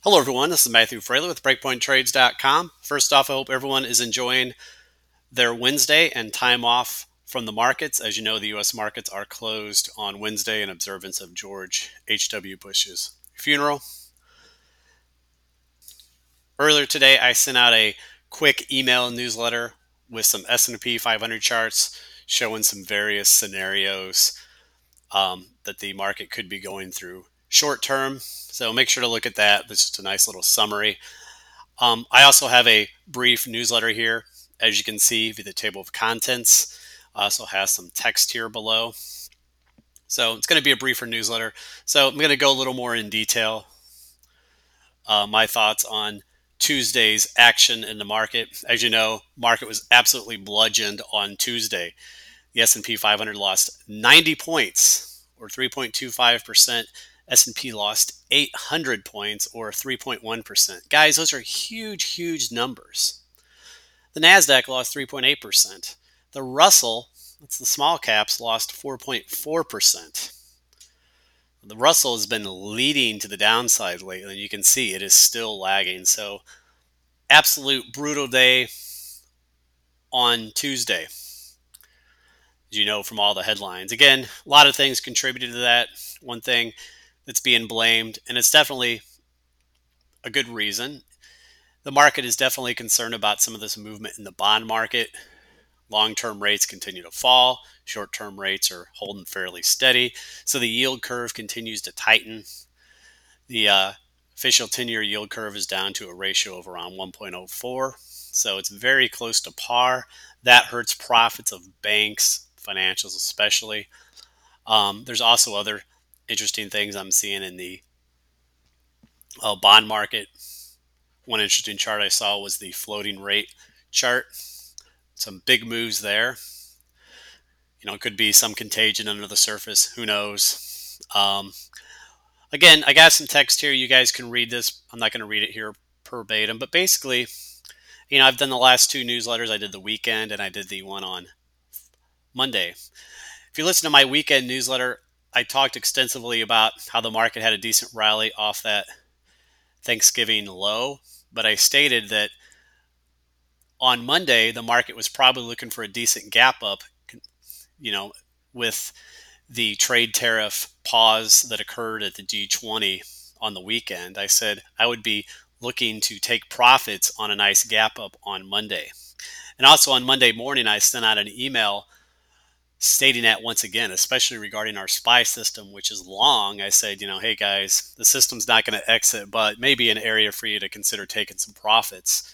Hello, everyone. This is Matthew Fraley with BreakpointTrades.com. First off, I hope everyone is enjoying their Wednesday and time off from the markets. As you know, the U.S. markets are closed on Wednesday in observance of George H.W. Bush's funeral. Earlier today, I sent out a quick email newsletter with some S&P 500 charts showing some various scenarios that the market could be going through short term. So make sure to look at that. It's just a nice little summary. I also have a brief newsletter here, as you can see via the table of contents. Also has some text here below. So it's going to be a briefer newsletter. So I'm going to go a little more in detail. My thoughts on Tuesday's action in the market. As you know, market was absolutely bludgeoned on Tuesday. The S&P 500 lost 90 points, or 3.25%. S&P lost 800 points, or 3.1%. Guys, those are huge, huge numbers. The NASDAQ lost 3.8%. The Russell, that's the small caps, lost 4.4%. The Russell has been leading to the downside lately, and you can see it is still lagging. So, absolute brutal day on Tuesday, as you know from all the headlines. Again, a lot of things contributed to that. One thing that's being blamed, and it's definitely a good reason. The market is definitely concerned about some of this movement in the bond market. Long-term rates continue to fall. Short-term rates are holding fairly steady. So the yield curve continues to tighten. The official 10-year yield curve is down to a ratio of around 1.04. So it's very close to par. That hurts profits of banks, financials especially. There's also other interesting things I'm seeing in the bond market. One interesting chart I saw was the floating rate chart. Some big moves there. It could be some contagion under the surface. Who knows? Again, I got some text here. You guys can read this. I'm not going to read it here verbatim, but basically, I've done the last two newsletters. I did the weekend and I did the one on Monday. If you listen to my weekend newsletter, I talked extensively about how the market had a decent rally off that Thanksgiving low, but I stated that on Monday, the market was probably looking for a decent gap up, with the trade tariff pause that occurred at the G20 on the weekend. I said I would be looking to take profits on a nice gap up on Monday. And also on Monday morning, I sent out an email stating that once again, especially regarding our SPY system, which is long. I said, hey guys, the system's not going to exit, but maybe an area for you to consider taking some profits,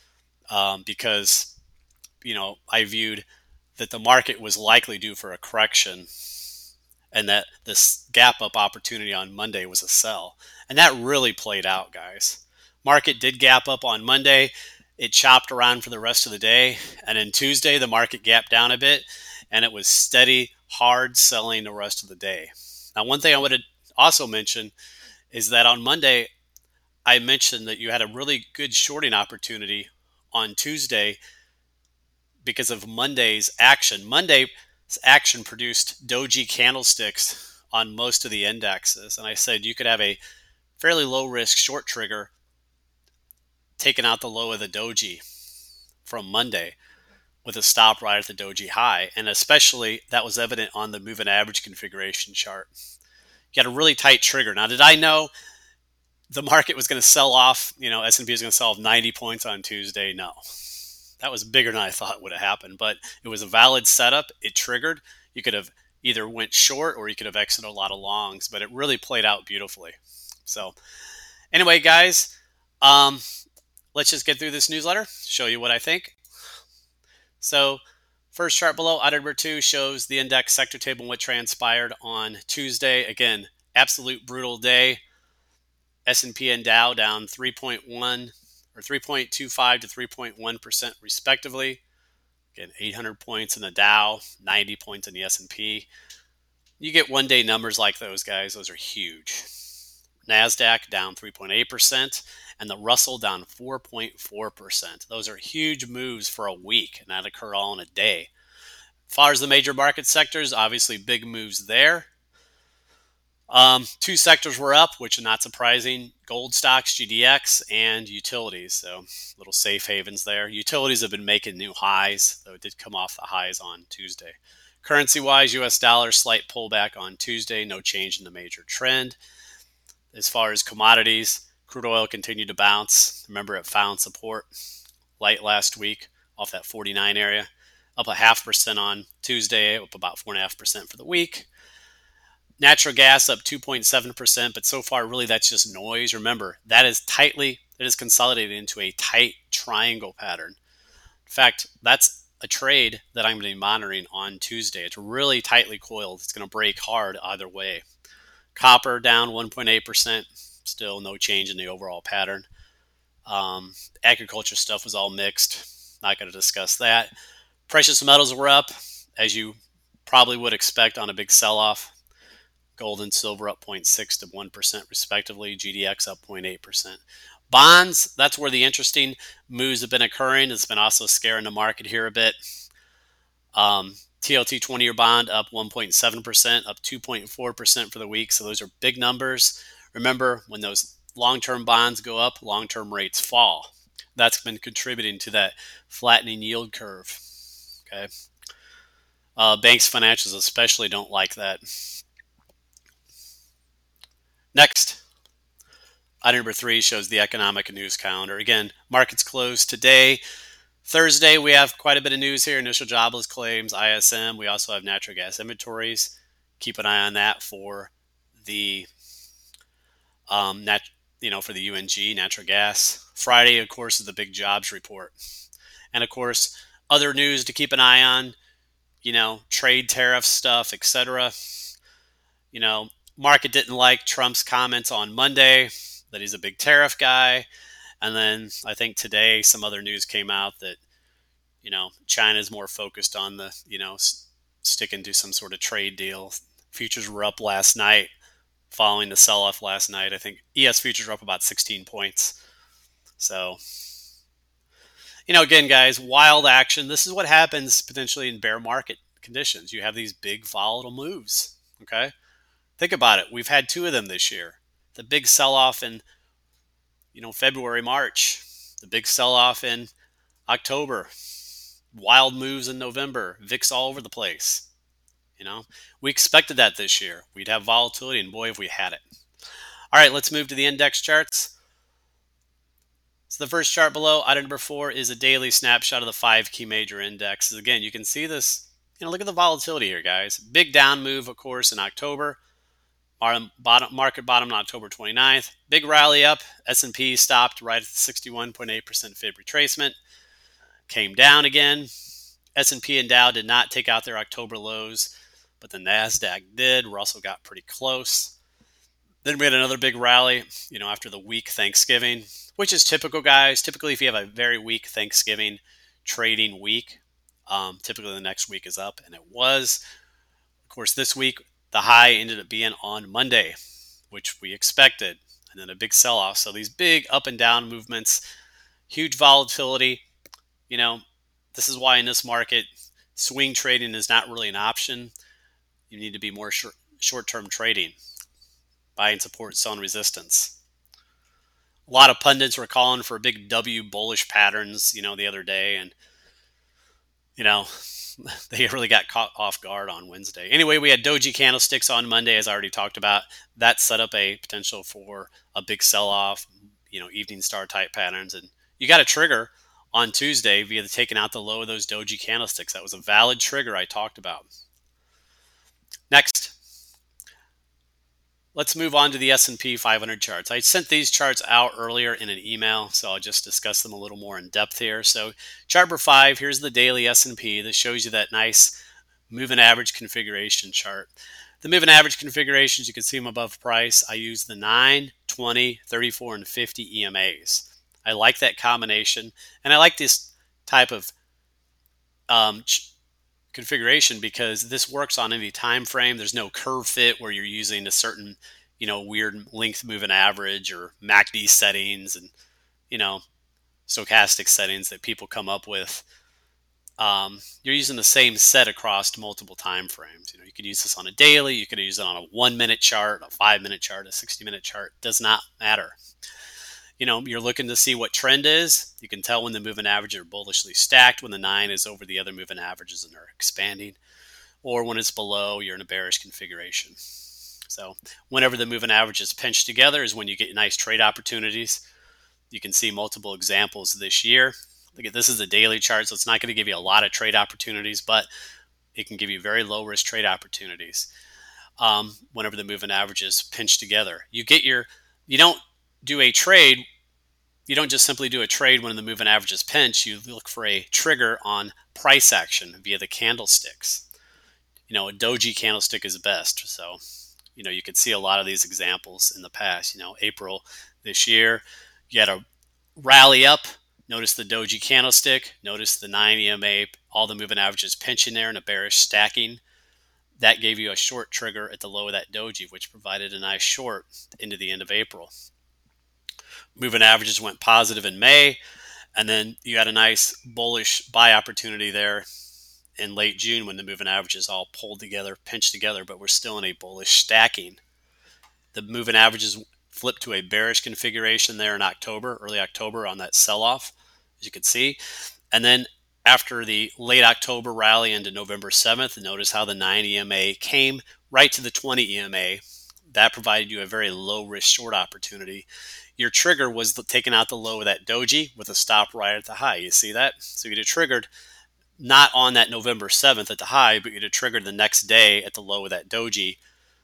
because, I viewed that the market was likely due for a correction and that this gap up opportunity on Monday was a sell. And that really played out, guys. Market did gap up on Monday. It chopped around for the rest of the day. And then Tuesday, the market gapped down a bit and it was steady, hard selling the rest of the day. Now, one thing I would also mention is that on Monday, I mentioned that you had a really good shorting opportunity on Tuesday because of Monday's action. Monday's action produced doji candlesticks on most of the indexes. And I said you could have a fairly low risk short trigger taking out the low of the doji from Monday with a stop right at the doji high. And especially that was evident on the moving average configuration chart. You got a really tight trigger. Now, did I know the market was going to sell off, S&P was going to sell off 90 points on Tuesday? No. That was bigger than I thought would have happened, but it was a valid setup. It triggered. You could have either went short or you could have exited a lot of longs, but it really played out beautifully. So anyway, guys, let's just get through this newsletter, show you what I think. So first chart below, item number 2 shows the index sector table and what transpired on Tuesday. Again, absolute brutal day. S&P and Dow down 3.1 or 3.25 to 3.1% respectively. Again, 800 points in the Dow, 90 points in the S&P. You get one-day numbers like those, guys. Those are huge. NASDAQ down 3.8%, and the Russell down 4.4%. Those are huge moves for a week, and that occur all in a day. As far as the major market sectors, obviously big moves there. Two sectors were up, which is not surprising: gold stocks, GDX, and utilities. So little safe havens there. Utilities have been making new highs, though it did come off the highs on Tuesday. Currency wise, US dollar slight pullback on Tuesday, no change in the major trend. As far as commodities, crude oil continued to bounce. Remember, it found support light last week off that 49 area, up 0.5% on Tuesday, up about 4.5% for the week. Natural gas up 2.7%, but so far, really, that's just noise. Remember, it is consolidated into a tight triangle pattern. In fact, that's a trade that I'm going to be monitoring on Tuesday. It's really tightly coiled. It's going to break hard either way. Copper down 1.8%, still no change in the overall pattern. Agriculture stuff was all mixed. Not going to discuss that. Precious metals were up, as you probably would expect on a big sell-off. Gold and silver up 0.6 to 1% respectively. GDX up 0.8%. Bonds, that's where the interesting moves have been occurring. It's been also scaring the market here a bit. TLT 20-year bond up 1.7%, up 2.4% for the week. So those are big numbers. Remember, when those long-term bonds go up, long-term rates fall. That's been contributing to that flattening yield curve. Okay. Banks, financials especially don't like that. Next, item number 3 shows the economic news calendar. Again, markets closed today. Thursday, we have quite a bit of news here. Initial jobless claims, ISM. We also have natural gas inventories. Keep an eye on that for the for the UNG, natural gas. Friday, of course, is the big jobs report. And of course, other news to keep an eye on, trade tariff stuff, etc. Market didn't like Trump's comments on Monday that he's a big tariff guy. And then I think today some other news came out that, China's more focused on the, sticking to some sort of trade deal. Futures were up last night following the sell-off last night. I think ES futures were up about 16 points. So, again, guys, wild action. This is what happens potentially in bear market conditions. You have these big volatile moves, okay? Think about it. We've had 2 of them this year. The big sell-off in, February, March. The big sell-off in October. Wild moves in November. VIX all over the place. We expected that this year. We'd have volatility, and boy, have we had it. All right, let's move to the index charts. So the first chart below, item number 4, is a daily snapshot of the 5 key major indexes. Again, you can see this. Look at the volatility here, guys. Big down move, of course, in October. Market bottom on October 29th. Big rally up. S&P stopped right at the 61.8% fib retracement. Came down again. S&P and Dow did not take out their October lows, but the NASDAQ did. Russell got pretty close. Then we had another big rally, after the weak Thanksgiving, which is typical, guys. Typically, if you have a very weak Thanksgiving trading week, typically the next week is up, and it was. Of course, this week, the high ended up being on Monday, which we expected, and then a big sell-off. So these big up and down movements, huge volatility. This is why in this market, swing trading is not really an option. You need to be more short-term trading, buying support, selling resistance. A lot of pundits were calling for big W bullish patterns, the other day, and they really got caught off guard on Wednesday. Anyway, we had doji candlesticks on Monday, as I already talked about. That set up a potential for a big sell-off, evening star type patterns, and you got a trigger on Tuesday via taking out the low of those doji candlesticks. That was a valid trigger I talked about. Next, let's move on to the S&P 500 charts. I sent these charts out earlier in an email, so I'll just discuss them a little more in depth here. So chart number 5, here's the daily S&P. This shows you that nice moving average configuration chart. The moving average configurations, you can see them above price. I use the 9, 20, 34, and 50 EMAs. I like that combination, and I like this type of configuration because this works on any time frame. There's no curve fit where you're using a certain, weird length moving average or MACD settings and, stochastic settings that people come up with you're using the same set across multiple time frames. You could use this on a daily, you could use it on a 1 minute chart, a 5 minute chart, a 60-minute chart. Does not matter. You're looking to see what trend is. You can tell when the moving averages are bullishly stacked, when the 9 is over the other moving averages and they're expanding, or when it's below, you're in a bearish configuration. So whenever the moving averages pinch together is when you get nice trade opportunities. You can see multiple examples this year. Look at this is a daily chart, so it's not going to give you a lot of trade opportunities, but it can give you very low risk trade opportunities. Whenever the moving averages pinch together, you don't do a trade. You don't just simply do a trade when the moving averages pinch. You look for a trigger on price action via the candlesticks. A doji candlestick is best. So, you could see a lot of these examples in the past. April this year, you had a rally up. Notice the doji candlestick. Notice the 9 EMA, all the moving averages pinching there and a bearish stacking. That gave you a short trigger at the low of that doji, which provided a nice short into the end of April. Moving averages went positive in May, and then you had a nice bullish buy opportunity there in late June when the moving averages all pulled together, pinched together, but we're still in a bullish stacking. The moving averages flipped to a bearish configuration there in October, early October on that sell-off, as you can see. And then after the late October rally into November 7th, notice how the 9 EMA came right to the 20 EMA. That provided you a very low risk short opportunity. Your trigger was taking out the low of that doji with a stop right at the high. You see that? So you'd have triggered not on that November 7th at the high, but you'd have triggered the next day at the low of that doji.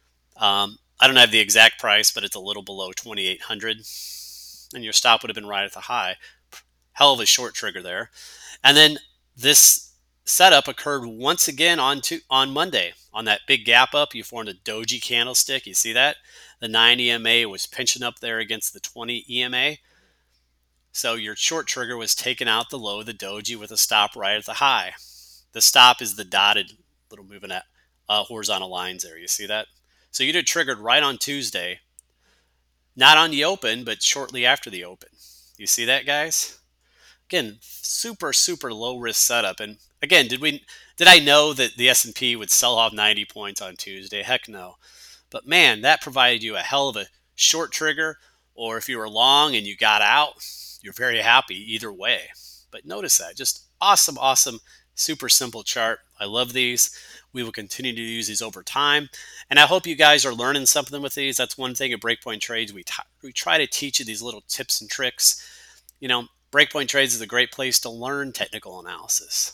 I don't have the exact price, but it's a little below 2,800. And your stop would have been right at the high. Hell of a short trigger there. And then this setup occurred once again on Monday. On that big gap up, you formed a doji candlestick. You see that? The 9 EMA was pinching up there against the 20 EMA. So your short trigger was taking out the low of the doji with a stop right at the high. The stop is the dotted little moving at horizontal lines there. You see that? So you'd have triggered right on Tuesday, not on the open, but shortly after the open. You see that, guys? Again, super, super low risk setup. And again, did I know that the S&P would sell off 90 points on Tuesday? Heck no. But man, that provided you a hell of a short trigger, or if you were long and you got out, you're very happy either way. But notice that, just awesome, awesome, super simple chart. I love these. We will continue to use these over time. And I hope you guys are learning something with these. That's one thing at Breakpoint Trades. We try to teach you these little tips and tricks. Breakpoint Trades is a great place to learn technical analysis.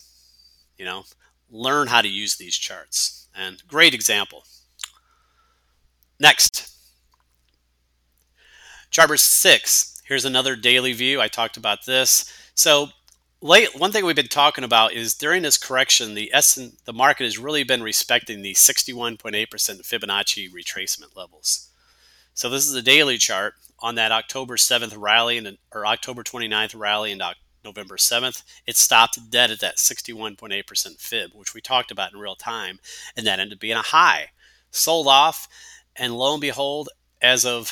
Learn how to use these charts. And great example. Next, chart number 6. Here's another daily view. I talked about this. So one thing we've been talking about is during this correction, the market has really been respecting the 61.8% Fibonacci retracement levels. So this is a daily chart on that October 7th rally or October 29th rally and November 7th. It stopped dead at that 61.8% fib, which we talked about in real time, and that ended up being a high. Sold off, and lo and behold, as of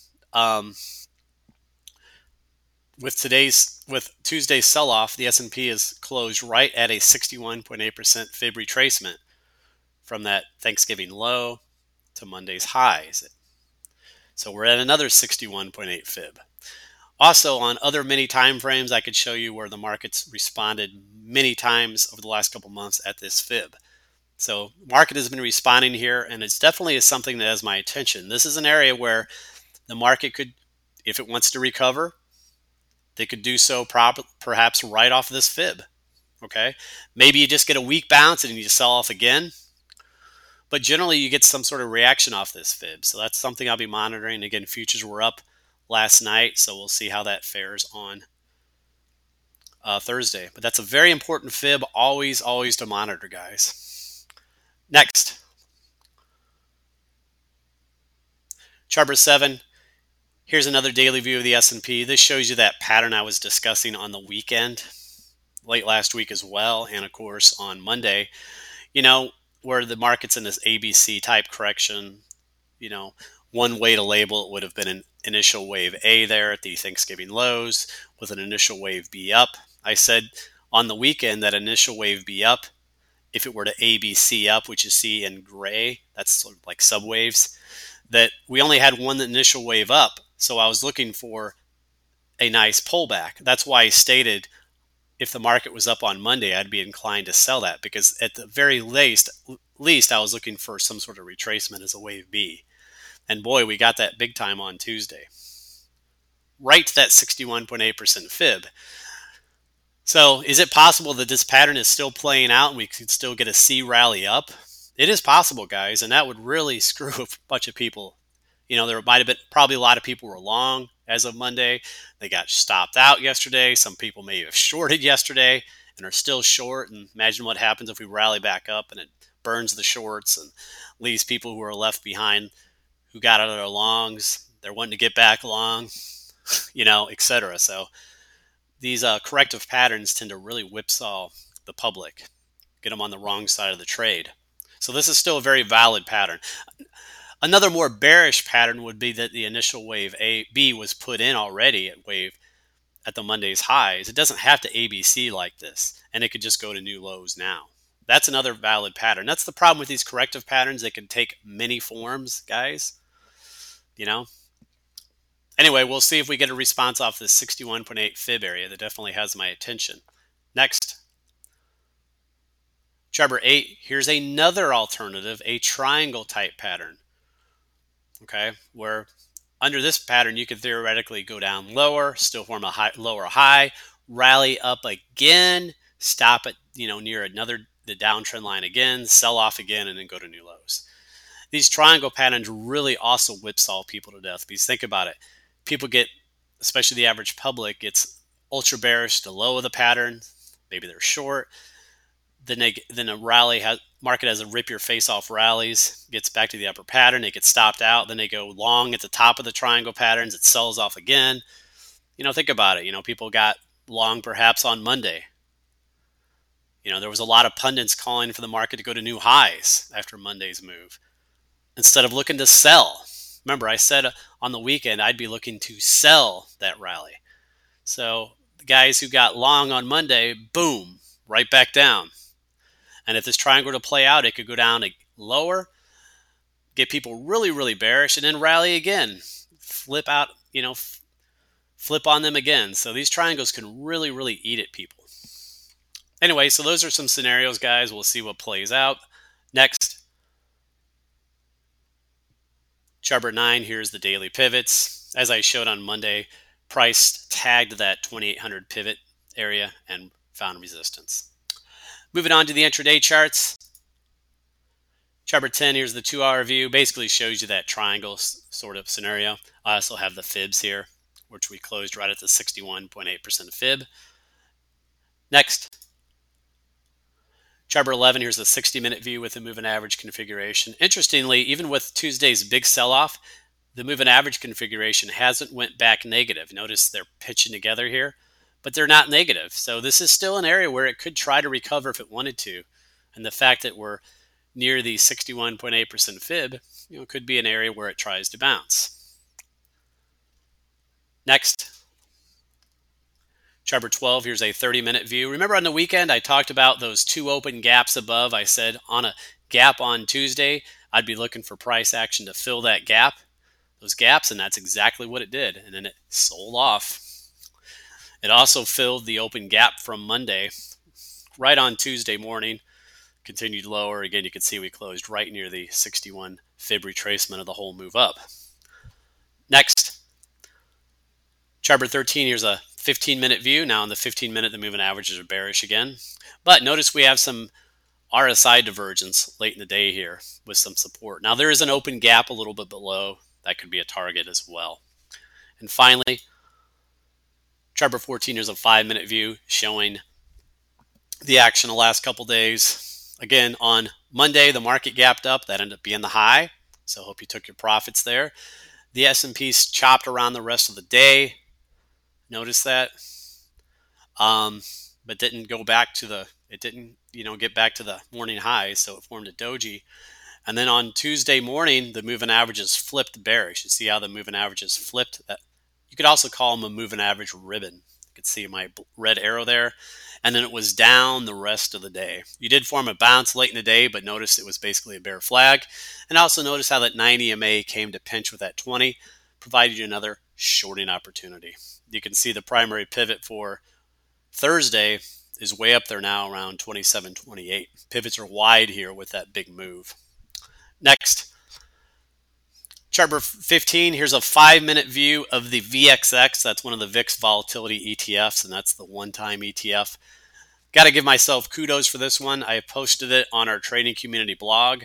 with Tuesday's sell-off, the S&P is closed right at a 61.8% fib retracement from that Thanksgiving low to Monday's highs. So we're at another 61.8 fib. Also, on other many time frames, I could show you where the market's responded many times over the last couple months at this fib. So market has been responding here, and it's definitely something that has my attention. This is an area where the market could, if it wants to recover, they could do so perhaps right off this fib. Okay, maybe you just get a weak bounce and you just sell off again. But generally, you get some sort of reaction off this fib. So that's something I'll be monitoring. Again, futures were up last night, so we'll see how that fares on Thursday. But that's a very important fib, always to monitor, guys. Next, chart number 7. Here's another daily view of the S&P. This shows you that pattern I was discussing on the weekend, late last week as well, and of course on Monday. Where the market's in this ABC type correction, one way to label it would have been an initial wave A there at the Thanksgiving lows with an initial wave B up. I said on the weekend that initial wave B up, if it were to ABC up, which you see in gray, that's sort of like subwaves, that we only had one initial wave up. So I was looking for a nice pullback. That's why I stated if the market was up on Monday, I'd be inclined to sell that, because at the very least I was looking for some sort of retracement as a wave B. And boy, we got that big time on Tuesday. Right to that 61.8% fib. So is it possible that this pattern is still playing out and we could still get a C rally up? It is possible, guys, and that would really screw a bunch of people. There might have been probably a lot of people were long as of Monday. They got stopped out yesterday. Some people may have shorted yesterday and are still short. And imagine what happens if we rally back up and it burns the shorts and leaves people who are left behind who got out of their longs. They're wanting to get back long, etc. So these corrective patterns tend to really whipsaw the public, get them on the wrong side of the trade. So this is still a very valid pattern. Another more bearish pattern would be that the initial wave B was put in already at the Monday's highs. It doesn't have to ABC like this, and it could just go to new lows now. That's another valid pattern. That's the problem with these corrective patterns. They can take many forms, guys. Anyway, we'll see if we get a response off this 61.8 fib area. That definitely has my attention. Next. Chart number 8, here's another alternative, a triangle type pattern. Okay, where under this pattern, you could theoretically go down lower, still form a lower high, rally up again, stop at near the downtrend line again, sell off again, and then go to new lows. These triangle patterns really also whipsaw people to death, because think about it. People get, especially the average public, gets ultra bearish to low of the pattern. Maybe they're short. Then a market has a rip your face off rallies, gets back to the upper pattern, it gets stopped out, then they go long at the top of the triangle patterns, it sells off again. Think about it. People got long perhaps on Monday. There was a lot of pundits calling for the market to go to new highs after Monday's move, instead of looking to sell. Remember, I said on the weekend I'd be looking to sell that rally. So the guys who got long on Monday, boom, right back down. And if this triangle were to play out, it could go down lower, get people really, really bearish, and then rally again, flip out, flip on them again. So these triangles can really, really eat at people. Anyway, so those are some scenarios, guys. We'll see what plays out. Next. Chart number 9, here's the daily pivots. As I showed on Monday, price tagged that 2800 pivot area and found resistance. Moving on to the intraday charts. Chart number 10, here's the 2-hour view. Basically shows you that triangle sort of scenario. I also have the fibs here, which we closed right at the 61.8% fib. Next. Chart number 11, here's the 60-minute view with the moving average configuration. Interestingly, even with Tuesday's big sell-off, the moving average configuration hasn't went back negative. Notice they're pitching together here, but they're not negative. So this is still an area where it could try to recover if it wanted to. And the fact that we're near the 61.8% fib, could be an area where it tries to bounce. Next. Chart number 12, here's a 30-minute view. Remember on the weekend, I talked about those two open gaps above. I said on a gap on Tuesday, I'd be looking for price action to fill that gap, those gaps, and that's exactly what it did. And then it sold off. It also filled the open gap from Monday right on Tuesday morning, continued lower. Again, you can see we closed right near the 61 fib retracement of the whole move up. Next. Chart number 13, here's a 15-minute view. Now on the 15-minute, the moving averages are bearish again. But notice we have some RSI divergence late in the day here with some support. Now there is an open gap a little bit below. That could be a target as well. And finally, chart number 14, here's a 5-minute view showing the action the last couple days. Again, on Monday, the market gapped up. That ended up being the high. So hope you took your profits there. The S&P's chopped around the rest of the day. Notice that, but didn't go back to get back to the morning highs, so it formed a doji. And then on Tuesday morning, the moving averages flipped bearish. You see how the moving averages flipped? You could also call them a moving average ribbon. could see my red arrow there. And then it was down the rest of the day. You did form a bounce late in the day, but notice it was basically a bear flag. And also notice how that 90 EMA came to pinch with that 20, provided you another shorting opportunity. You can see the primary pivot for Thursday is way up there now around 27.28. Pivots are wide here with that big move. Next, chart number 15, here's a 5-minute view of the VXX. That's one of the VIX volatility ETFs, and that's the one-time ETF. Got to give myself kudos for this one. I posted it on our trading community blog.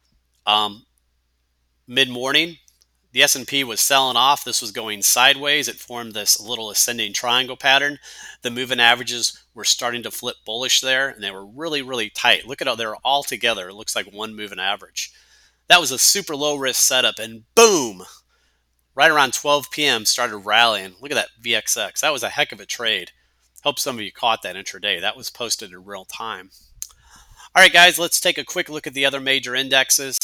Mid-morning, the S&P was selling off. This was going sideways. It formed this little ascending triangle pattern. The moving averages were starting to flip bullish there, and they were really, really tight. Look at how they're all together. It looks like one moving average. That was a super low risk setup, and boom, right around 12 p.m. started rallying. Look at that VXX. That was a heck of a trade. Hope some of you caught that intraday. That was posted in real time. All right, guys, let's take a quick look at the other major indexes.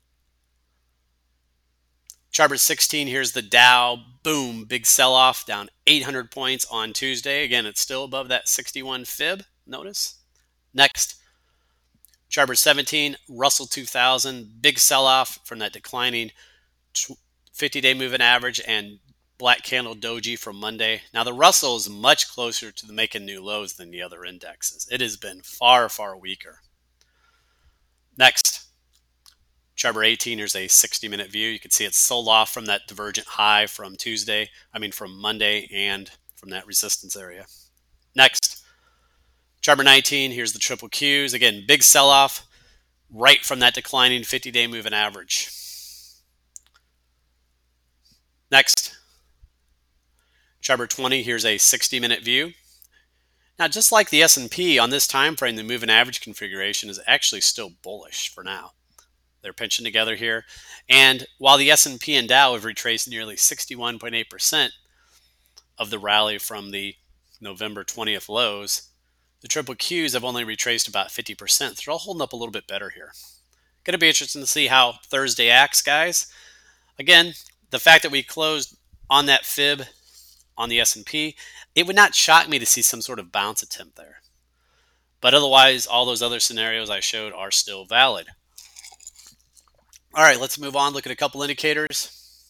Chart number 16, here's the Dow. Boom, big sell-off, down 800 points on Tuesday. Again, it's still above that 61 fib, notice. Next, chart number 17, Russell 2000, big sell-off from that declining 50-day moving average and black candle doji from Monday. Now, the Russell is much closer to the making new lows than the other indexes. It has been far, far weaker. Next, chart number 18, here's a 60-minute view. You can see it's sold off from that divergent high from from Monday and from that resistance area. Next, chart number 19, here's the triple Qs. Again, big sell-off right from that declining 50-day moving average. Next, chart number 20, here's a 60-minute view. Now, just like the S&P on this time frame, the moving average configuration is actually still bullish for now. They're pinching together here. And while the S&P and Dow have retraced nearly 61.8% of the rally from the November 20th lows, the triple Qs have only retraced about 50%. They're all holding up a little bit better here. Going to be interesting to see how Thursday acts, guys. Again, the fact that we closed on that fib on the S&P, it would not shock me to see some sort of bounce attempt there. But otherwise, all those other scenarios I showed are still valid. All right, let's move on. Look at a couple indicators.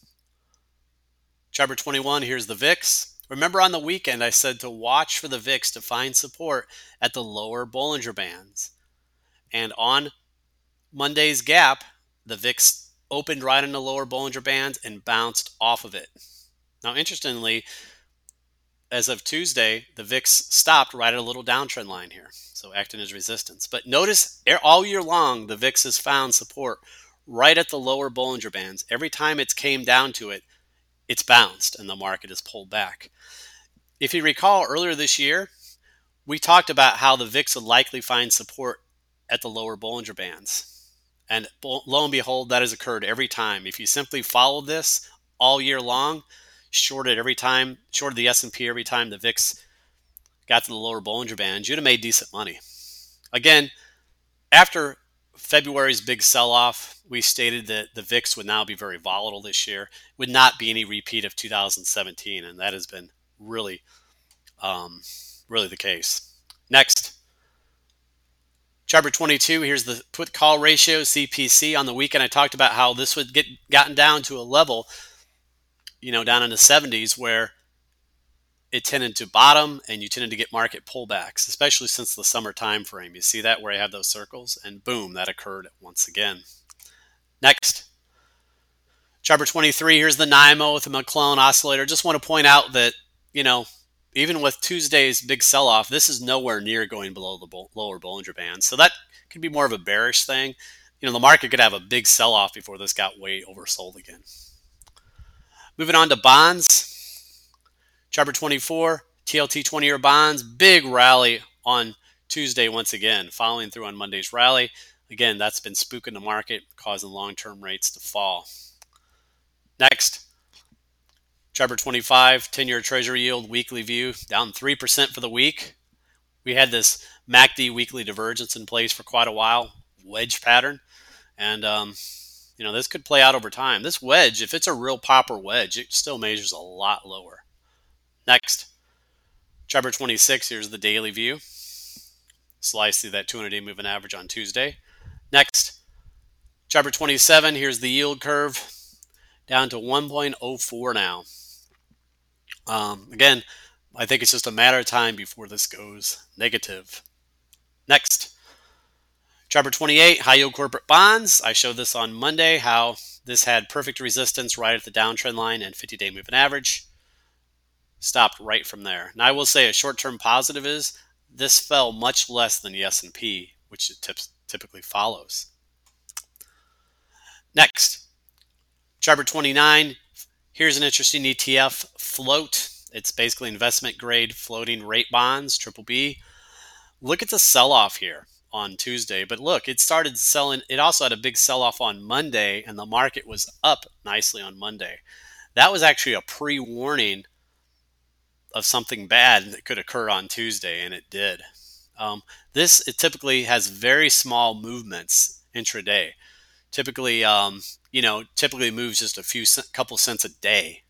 Chart number 21, here's the VIX. Remember on the weekend, I said to watch for the VIX to find support at the lower Bollinger Bands. And on Monday's gap, the VIX opened right in the lower Bollinger Bands and bounced off of it. Now, interestingly, as of Tuesday, the VIX stopped right at a little downtrend line here, so acting as resistance. But notice all year long, the VIX has found support right at the lower Bollinger Bands. Every time it's came down to it, it's bounced and the market has pulled back. If you recall earlier this year, we talked about how the VIX would likely find support at the lower Bollinger Bands. And lo and behold, that has occurred every time. If you simply follow this all year long, shorted the S&P every time the VIX got to the lower Bollinger Bands, you'd have made decent money. Again, after February's big sell-off, we stated that the VIX would now be very volatile this year, would not be any repeat of 2017, and that has been really the case. Next, chart number 22, here's the put-call ratio, CPC. On the weekend, I talked about how this would get gotten down to a level, down in the 70s where it tended to bottom and you tended to get market pullbacks, especially since the summer time frame. You see that where I have those circles, and boom, that occurred once again. Next, chart number 23, here's the NYMO with the McClellan oscillator. Just want to point out that, even with Tuesday's big sell-off, this is nowhere near going below the lower Bollinger Band. So that could be more of a bearish thing. The market could have a big sell-off before this got way oversold again. Moving on to bonds. Chart number 24, TLT 20-year bonds, big rally on Tuesday once again, following through on Monday's rally. Again, that's been spooking the market, causing long-term rates to fall. Next, chart number 25, 10-year Treasury yield weekly view, down 3% for the week. We had this MACD weekly divergence in place for quite a while, wedge pattern, and this could play out over time. This wedge, if it's a real proper wedge, it still measures a lot lower. Next, Chart 26, here's the daily view. Slice through that 200-day moving average on Tuesday. Next, chart 27, here's the yield curve down to 1.04 now. Again, I think it's just a matter of time before this goes negative. Next, chart 28, high yield corporate bonds. I showed this on Monday, how this had perfect resistance right at the downtrend line and 50-day moving average. Stopped right from there. Now I will say a short-term positive is this fell much less than the S&P, which it typically follows. Next, chart 29. Here's an interesting ETF, Float. It's basically investment grade floating rate bonds, triple B. Look at the sell-off here on Tuesday, but look, it started selling. It also had a big sell-off on Monday, and the market was up nicely on Monday. That was actually a pre-warning of something bad that could occur on Tuesday, and it did. It typically has very small movements intraday. Typically, typically moves just couple cents a day.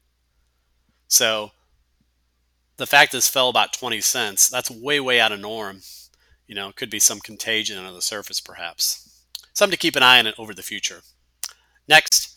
So the fact this fell about 20 cents, that's way out of norm. Could be some contagion under the surface, perhaps. Something to keep an eye on over the future. Next,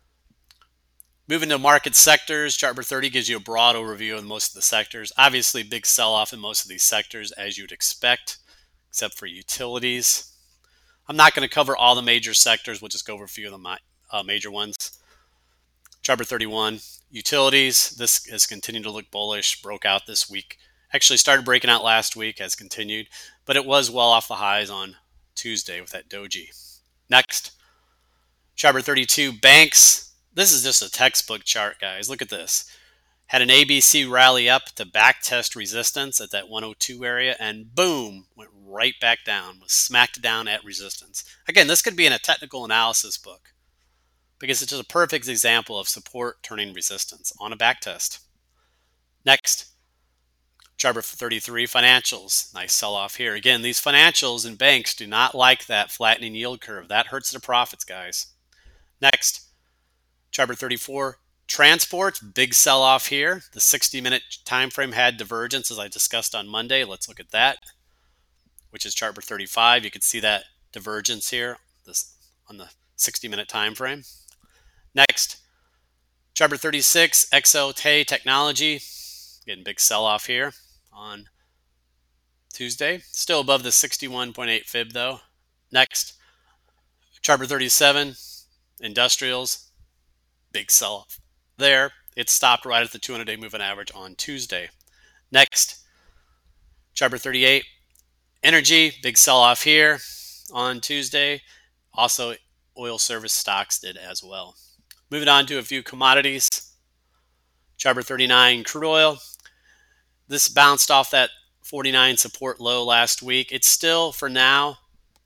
moving to market sectors, chart 30 gives you a broad overview of most of the sectors. Obviously, big sell-off in most of these sectors, as you'd expect, except for utilities. I'm not going to cover all the major sectors. We'll just go over a few of the major ones. Chart 31, utilities. This has continued to look bullish, broke out this week. Actually started breaking out last week, has continued, but it was well off the highs on Tuesday with that doji. Next, chart 32, banks. This is just a textbook chart, guys. Look at this. Had an ABC rally up to back test resistance at that 102 area, and boom, went right back down, was smacked down at resistance. Again, this could be in a technical analysis book because it's just a perfect example of support turning resistance on a back test. Next, chart 33, financials. Nice sell-off here. Again, these financials and banks do not like that flattening yield curve. That hurts their profits, guys. Next, chart 34, transport. Big sell-off here. The 60-minute time frame had divergence, as I discussed on Monday. Let's look at that, which is chart 35. You can see that divergence here on the 60-minute time frame. Next, chart 36, XOT Technology. Getting big sell-off here on Tuesday. Still above the 61.8 fib though. Next, chart 37, industrials. Big sell-off there. It stopped right at the 200-day moving average on Tuesday. Next, chart 38, energy. Big sell-off here on Tuesday. Also, oil service stocks did as well. Moving on to a few commodities. Chart 39, crude oil. This bounced off that 49 support low last week. It's still, for now,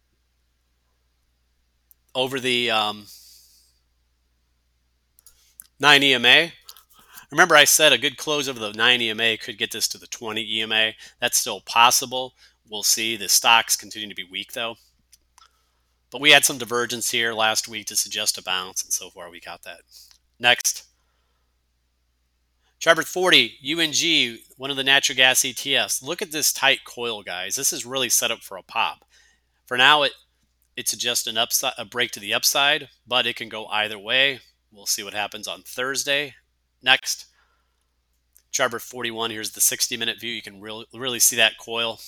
over the 9 EMA. Remember I said a good close over the 9 EMA could get this to the 20 EMA. That's still possible. We'll see. The stocks continue to be weak, though. But we had some divergence here last week to suggest a bounce, and so far we got that. Next, chart 40, UNG, one of the natural gas ETFs. Look at this tight coil, guys. This is really set up for a pop. For now, it suggests a break to the upside, but it can go either way. We'll see what happens on Thursday. Next, chart 41. Here's the 60-minute view. You can really see that coil.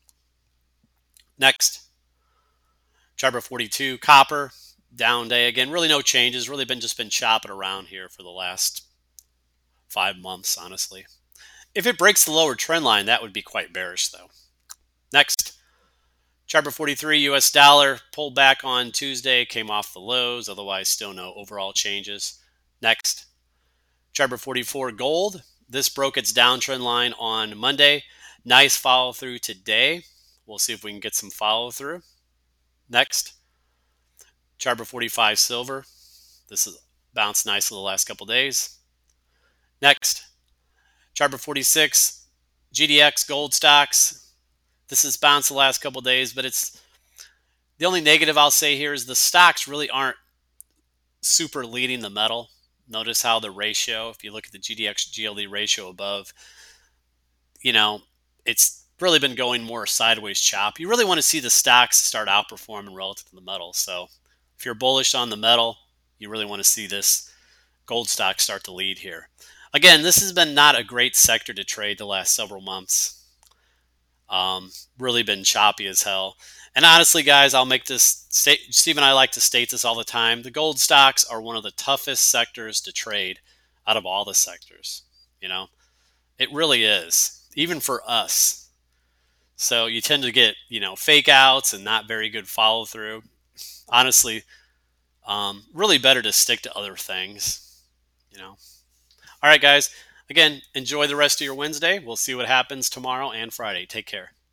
Next, chart 42, copper, down day again. Really no changes. Really just been chopping around here for the last 5 months, honestly. If it breaks the lower trend line, that would be quite bearish, though. Next, chart 43, US dollar, pulled back on Tuesday, came off the lows. Otherwise, still no overall changes. Next, chart 44, gold. This broke its downtrend line on Monday. Nice follow through today. We'll see if we can get some follow through. Next, chart 45, silver. This has bounced nicely the last couple days. Next, chart 46, GDX gold stocks. This has bounced the last couple days, but it's the only negative I'll say here is the stocks really aren't super leading the metal. Notice how the ratio, if you look at the GDX GLD ratio above, it's really been going more sideways chop. You really want to see the stocks start outperforming relative to the metal. So if you're bullish on the metal, you really want to see this gold stock start to lead here. Again, this has been not a great sector to trade the last several months. Really been choppy as hell. And honestly, guys, I'll make this state. Steve and I like to state this all the time. The gold stocks are one of the toughest sectors to trade out of all the sectors. You know, it really is, even for us. So you tend to get, fake outs and not very good follow through. Honestly, really better to stick to other things. All right, guys. Again, enjoy the rest of your Wednesday. We'll see what happens tomorrow and Friday. Take care.